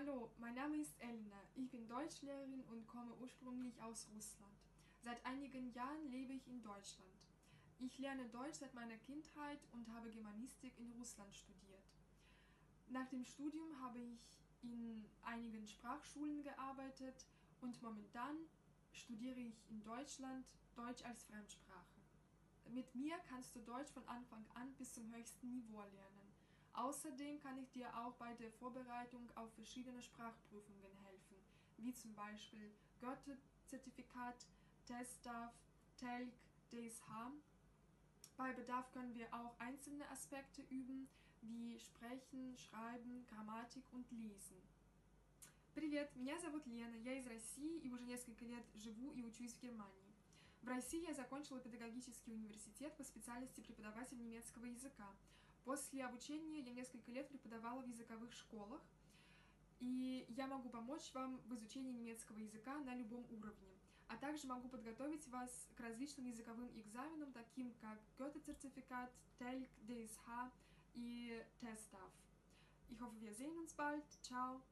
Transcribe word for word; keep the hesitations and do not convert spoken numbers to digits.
Hallo, mein Name ist Elena. Ich bin Deutschlehrerin und komme ursprünglich aus Russland. Seit einigen Jahren lebe ich in Deutschland. Ich lerne Deutsch seit meiner Kindheit und habe Germanistik in Russland studiert. Nach dem Studium habe ich in einigen Sprachschulen gearbeitet und momentan studiere ich in Deutschland Deutsch als Fremdsprache. Mit mir kannst du Deutsch von Anfang an bis zum höchsten Niveau lernen. Außerdem kann ich dir auch bei der Vorbereitung auf verschiedene Sprachprüfungen helfen, wie zum Beispiel Goethe-Zertifikat, TestDaF, TELC, D S H. Bei Bedarf können wir auch einzelne Aspekte üben, wie Sprechen, Schreiben, Grammatik und Lesen. Привет, меня зовут Лена, я из России и уже несколько лет живу и учусь в Германии. В России я закончила педагогический университет по специальности преподаватель немецкого языка. После обучения я несколько лет преподавала в языковых школах, и я могу помочь вам в изучении немецкого языка на любом уровне, а также могу подготовить вас к различным языковым экзаменам, таким как Goethe-Zertifikat, TELC, D S H и TestDaF. Ich hoffe, wir sehen uns bald. Ciao!